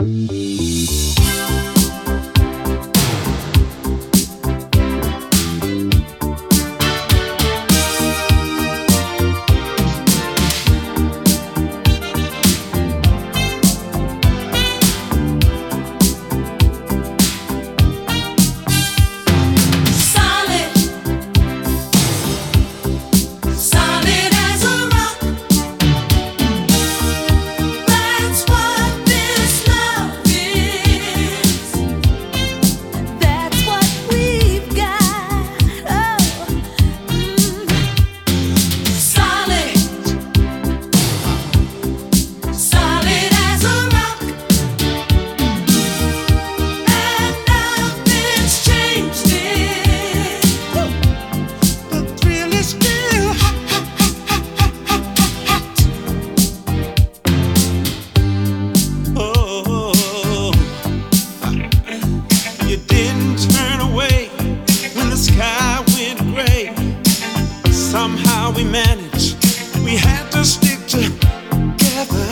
Somehow we managed, we had to stick together.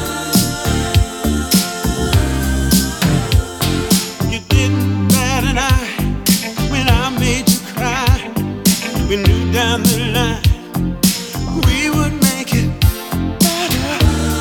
You didn't bat an eye when I made you cry. We knew down the line we would make it better.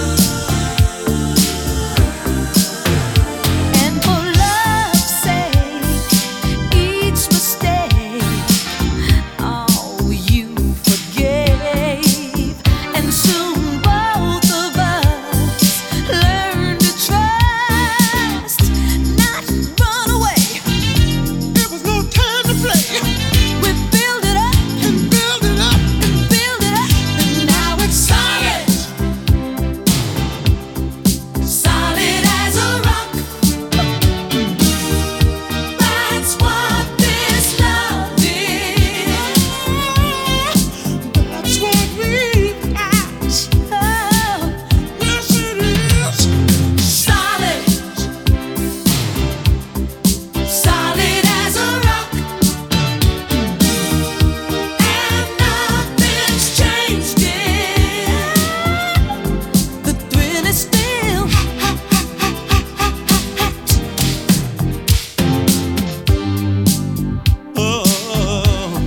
And for love's sake, each mistake, oh, you forgave. And soon both of us learned to trust, not run away. There was no time to play. We build it up And build it up. and build it up, and now it's solid, solid as a rock. That's what this love is. That's what we've got. Oh, Yes, it is. solid, solid as a rock, and nothing's changed it. The thrill is still Oh,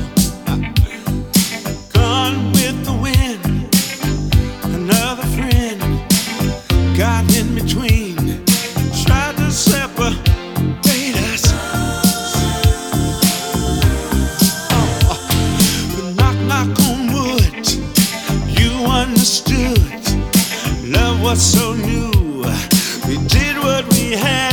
gone with the wind. Another friend got in between, tried to separate us. But knock on wood, you understood. Love was so new. We did what we had.